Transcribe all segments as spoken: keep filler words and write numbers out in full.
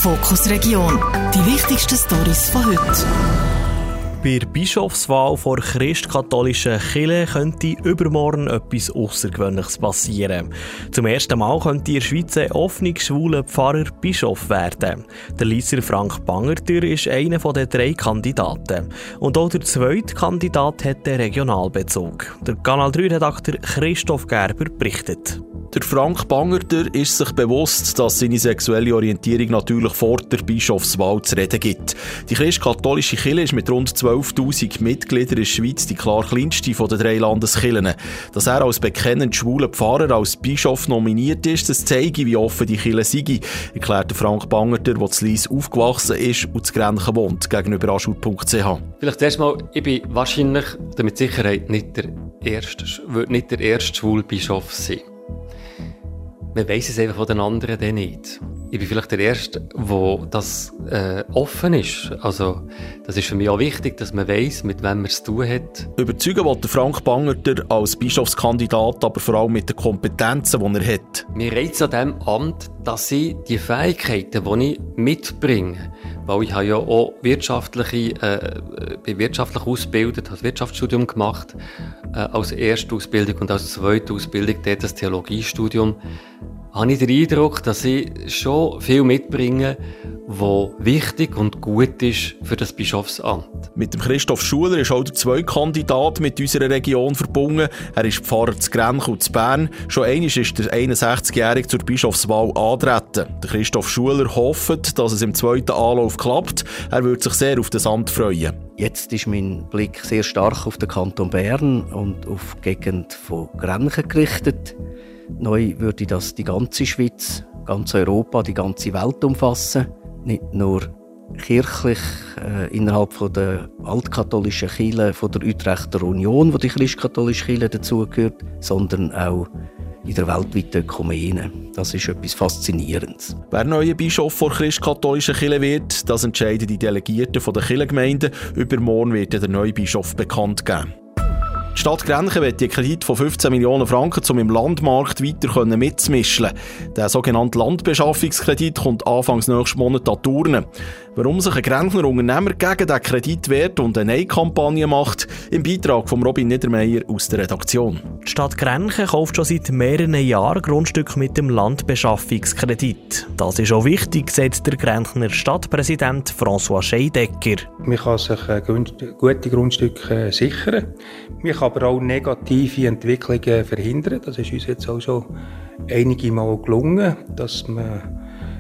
Fokus Region. Die wichtigsten Storys von heute. Bei der Bischofswahl vor christkatholischen Kirche könnte übermorgen etwas Außergewöhnliches passieren. Zum ersten Mal könnte in der Schweiz ein offener schwuler Pfarrer Bischof werden. Der Lieser Frank Bangerter ist einer der drei Kandidaten. Und auch der zweite Kandidat hat den Regionalbezug. Der Kanal drei Redakteur Christoph Gerber berichtet. Der Frank Bangerter ist sich bewusst, dass seine sexuelle Orientierung natürlich vor der Bischofswahl zu reden gibt. Die christkatholische Kirche ist mit rund zwölftausend Mitgliedern in der Schweiz die klar kleinste von den drei Landeskirchen. Dass er als bekennend schwuler Pfarrer als Bischof nominiert ist, das zeige, wie offen die Kirche sei, erklärte Frank Bangerter, der zu Lyss aufgewachsen ist und zu Grenchen wohnt, gegenüber aschur punkt c h. Vielleicht erst mal, ich bin wahrscheinlich, mit Sicherheit nicht der erste, würde nicht der erste schwule Bischof sein. Man weiss es einfach von den anderen dann nicht. Ich bin vielleicht der Erste, wo das äh, offen ist. Also, das ist für mich auch wichtig, dass man weiss, mit wem man es zu tun hat. Überzeugen will Frank Bangerter als Bischofskandidat, aber vor allem mit den Kompetenzen, die er hat. Mir reizt an diesem Amt, dass ich die Fähigkeiten, die ich mitbringe, weil ich habe ja auch wirtschaftliche, äh, bin wirtschaftlich ausgebildet, habe das Wirtschaftsstudium gemacht, äh, als erste Ausbildung und als zweite Ausbildung dort das Theologiestudium, habe ich den Eindruck, dass ich schon viel mitbringe, was wichtig und gut ist für das Bischofsamt. Mit dem Christoph Schuler ist auch der zweite Kandidat mit unserer Region verbunden. Er ist Pfarrer zu Grenchen und zu Bern. Schon einmal ist der einundsechzigjährige zur Bischofswahl antreten. Der Christoph Schuler hofft, dass es im zweiten Anlauf klappt. Er würde sich sehr auf das Amt freuen. Jetzt ist mein Blick sehr stark auf den Kanton Bern und auf die Gegend von Grenchen gerichtet. Neu würde das die ganze Schweiz, ganz Europa, die ganze Welt umfassen. Nicht nur kirchlich äh, innerhalb von der altkatholischen Kirche von der Utrechter Union, wo die christkatholische Kirche dazugehört, sondern auch in der weltweiten Ökumene. Das ist etwas Faszinierendes. Wer neuer Bischof der christkatholischen Kirche wird, das entscheiden die Delegierten der Kirchengemeinden. Übermorgen wird der neue Bischof bekannt geben. Die Stadt Grenchen will den Kredit von fünfzehn Millionen Franken, um im Landmarkt weiter mitzumischen. Der sogenannte Landbeschaffungskredit kommt Anfangs nächsten Monat an die Urne. Warum sich ein Grenchner Unternehmer gegen diesen Kredit wehrt und eine Nein-Kampagne macht, im Beitrag von Robin Niedermeyer aus der Redaktion. Die Stadt Grenchen kauft schon seit mehreren Jahren Grundstücke mit dem Landbeschaffungskredit. Das ist auch wichtig, sagt der Grenchner Stadtpräsident François Scheidecker. Man kann sich gute Grundstücke sichern. Man kann aber auch negative Entwicklungen verhindern. Das ist uns jetzt auch schon einige Mal gelungen, dass man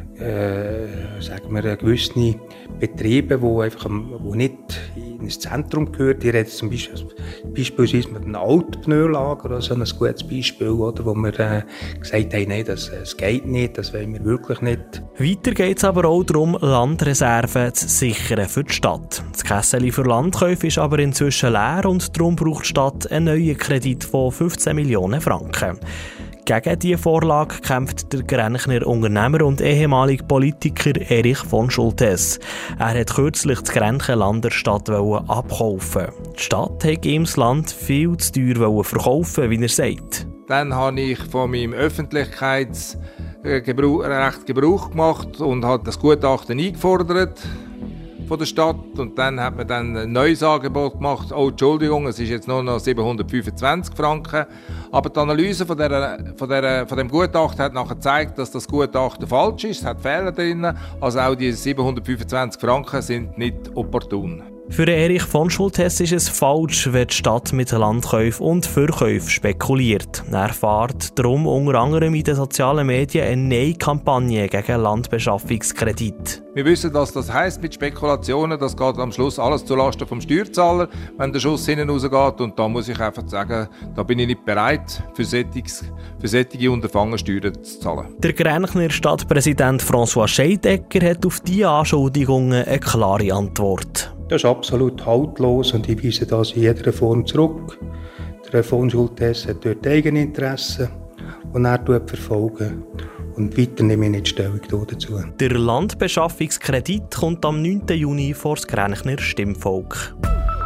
äh, sagen wir, gewisse Betriebe, die einfach wo nicht ins Zentrum gehören, die jetzt zum Beispiel beispielsweise mit einem Altpneulager oder so ein gutes Beispiel, oder, wo wir äh, gesagt haben, nein, das, das geht nicht, das wollen wir wirklich nicht. Weiter geht es aber auch darum, Landreserven zu sichern für die Stadt. Das Kessel für Landkäufe ist aber inzwischen leer und darum braucht die Stadt einen neuen Kredit von fünfzehn Millionen Franken. Gegen diese Vorlage kämpft der Grenchner Unternehmer und ehemalige Politiker Erich von Schultes. Er hat kürzlich das Grenchenland der Stadt abkaufen. Die Stadt hat ihm das Land viel zu teuer verkaufen, wie er sagt. Dann habe ich von meinem Öffentlichkeitsrecht Gebrauch gemacht und habe das Gutachten eingefordert von der Stadt, und dann hat man dann ein neues Angebot gemacht. Oh, Entschuldigung, es ist jetzt nur noch siebenhundertfünfundzwanzig Franken. Aber die Analyse von, der, von, der, von dem Gutachten hat nachher gezeigt, dass das Gutachten falsch ist. Es hat Fehler drin. Also auch die siebenhundertfünfundzwanzig Franken sind nicht opportun. Für Erich von Schultes ist es falsch, wenn die Stadt mit Landkäufen und Verkäufen spekuliert. Er fährt darum unter anderem in den sozialen Medien eine Nein-Kampagne gegen Landbeschaffungskredit. Wir wissen, was das heisst mit Spekulationen. Das geht am Schluss alles zulasten vom Steuerzahler, wenn der Schuss hinten rausgeht. Und da muss ich einfach sagen, da bin ich nicht bereit, für solches, für solche Unterfangen Steuern zu zahlen. Der Grenchner Stadtpräsident François Scheidecker hat auf diese Anschuldigungen eine klare Antwort. Das ist absolut haltlos und ich weise das in jeder Form zurück. Der von Schultes hat dort Eigeninteressen, die er verfolgt. Und weiter nehme ich nicht Stellung dazu. Der Landbeschaffungskredit kommt am neunten Juni vor das Grenchner Stimmvolk.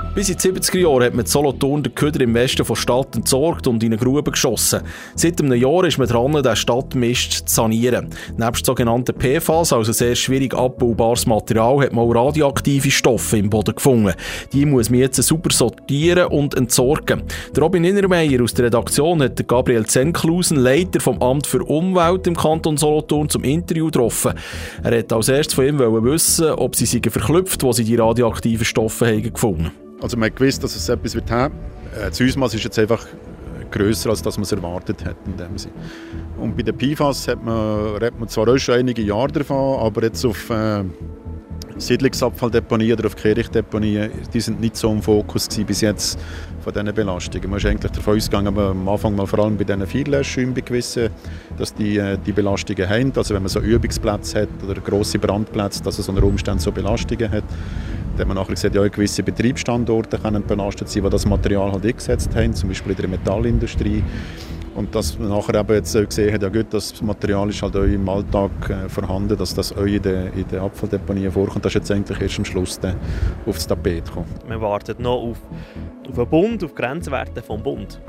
Bis in die siebziger Jahre hat man in Solothurn den Köder im Westen von Stadt entsorgt und in eine Grube geschossen. Seit einem Jahr ist man dran, den Stadtmist zu sanieren. Nebst sogenannten P F As, also sehr schwierig abbaubares Material, hat man auch radioaktive Stoffe im Boden gefunden. Die muss man jetzt super sortieren und entsorgen. Der Robin Innermeyer aus der Redaktion hat Gabriel Zenklusen, Leiter vom Amt für Umwelt im Kanton Solothurn, zum Interview getroffen. Er wollte als erstes von ihm wissen, ob sie sich verklüpft, wo sie die radioaktiven Stoffe haben gefunden haben. Also man hat gewusst, dass es etwas wird haben. Das Ausmaß ist jetzt einfach grösser, als dass man es erwartet hat in dem Sinne. Und bei den P F A S hat man, redet man zwar auch schon einige Jahre davon, aber jetzt auf äh, Siedlungsabfalldeponien oder auf Kehrichtdeponien, die sind nicht so im Fokus gewesen bis jetzt von diesen Belastungen. Man ist eigentlich davon ausgegangen, aber am Anfang mal vor allem bei diesen Vierlöschschäumen gewissen, dass die äh, die Belastungen haben. Also wenn man so Übungsplätze hat oder grosse Brandplätze, dass es unter Umständen so Belastungen hat. Da hat man nachher gesagt, ja, gewisse Betriebsstandorte können belastet sein, die das Material halt eingesetzt haben, zum Beispiel in der Metallindustrie. Und dass man nachher eben jetzt gesehen hat, ja gut, das Material ist halt auch im Alltag äh, vorhanden, dass das auch in den in der Abfalldeponien vorkommt. Das ist jetzt eigentlich erst am Schluss dann auf das Tapet gekommen. Man wartet noch auf, auf den Bund, auf Grenzwerte vom Bund.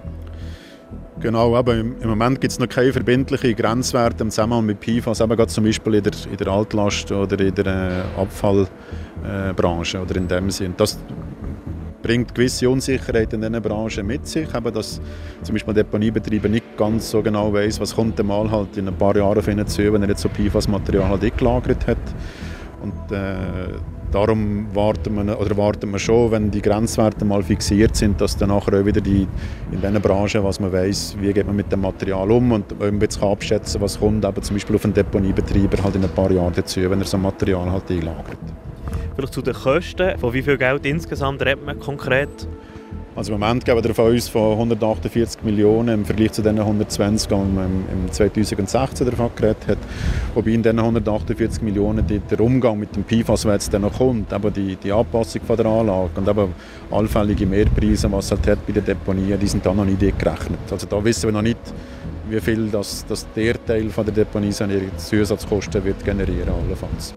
Genau, aber im, im Moment gibt es noch keine verbindlichen Grenzwerte im Zusammenhang mit P F A S, eben gerade zum Beispiel in der, in der Altlast- oder in der äh, Abfallbranche äh, oder in dem Sinn. Das bringt gewisse Unsicherheit in diesen Branchen mit sich, eben, dass zum Beispiel Deponiebetreiber nicht ganz so genau weiss, was kommt der mal halt in ein paar Jahren auf ihn zu, wenn er jetzt so P F A S-Material halt eingelagert hat. Und äh, darum warten wir, oder warten wir schon, wenn die Grenzwerte mal fixiert sind, dass dann nachher auch wieder die, in diesen Branchen, was man weiss, wie geht man mit dem Material um und wenn man jetzt abschätzen kann, was kommt, aber zum Beispiel auf einen Deponiebetreiber halt in ein paar Jahren dazu, wenn er so Material halt einlagert. Vielleicht zu den Kosten, von wie viel Geld insgesamt redet man konkret? Also im Moment gehen wir von uns von hundertachtundvierzig Millionen im Vergleich zu den hundertzwanzig, die man im zweitausendsechzehn davon geredet hat. Wobei in diesen hundertachtundvierzig Millionen die, der Umgang mit dem P F A S, der jetzt dann noch kommt, aber die, die Anpassung von der Anlage und eben allfällige Mehrpreise, was es halt hat bei den Deponien, die sind da noch nicht gerechnet. Also da wissen wir noch nicht, wie viel das, das der Teil von der Deponiesanierung Zusatzkosten wird generieren allenfalls.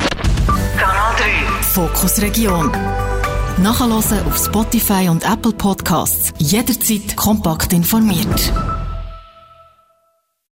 Kanal drei Fokus Region. Nachhören auf Spotify und Apple Podcasts. Jederzeit kompakt informiert.